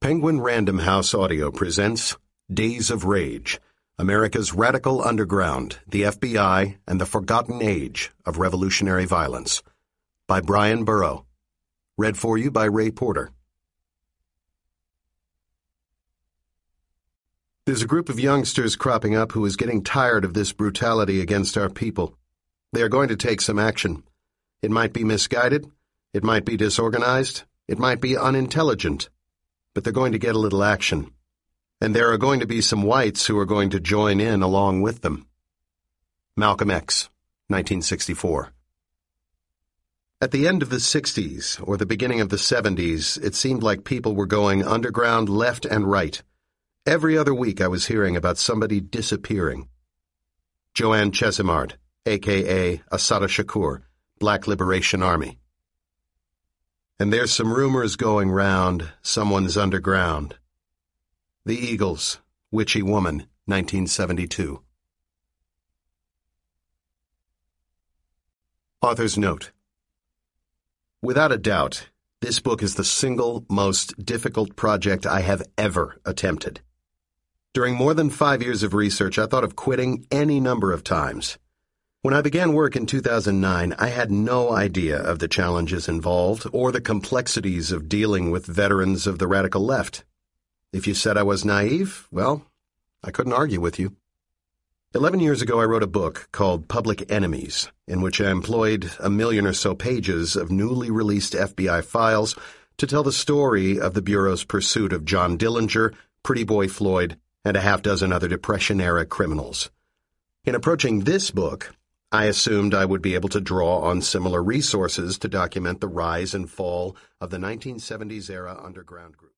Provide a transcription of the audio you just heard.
Penguin Random House Audio presents Days of Rage, America's Radical Underground, the FBI, and the Forgotten Age of Revolutionary Violence, by Brian Burrow. Read for you by Ray Porter. There's a group of youngsters cropping up who is getting tired of this brutality against our people. They are going to take some action. It might be misguided, it might be disorganized, it might be unintelligent, but they're going to get a little action. And there are going to be some whites who are going to join in along with them. Malcolm X, 1964. At the end of the 60s, or the beginning of the 70s, it seemed like people were going underground left and right. Every other week I was hearing about somebody disappearing. Joanne Chesimard, a.k.a. Assata Shakur, Black Liberation Army. And there's some rumors going round, someone's underground. The Eagles, Witchy Woman, 1972. Author's note. Without a doubt, this book is the single most difficult project I have ever attempted. During more than 5 years of research, I thought of quitting any number of times. When I began work in 2009, I had no idea of the challenges involved or the complexities of dealing with veterans of the radical left. If you said I was naive, well, I couldn't argue with you. 11 years ago, I wrote a book called Public Enemies, in which I employed 1 million or so pages of newly released FBI files to tell the story of the Bureau's pursuit of John Dillinger, Pretty Boy Floyd, and a half-dozen other Depression-era criminals. In approaching this book, I assumed I would be able to draw on similar resources to document the rise and fall of the 1970s-era underground group.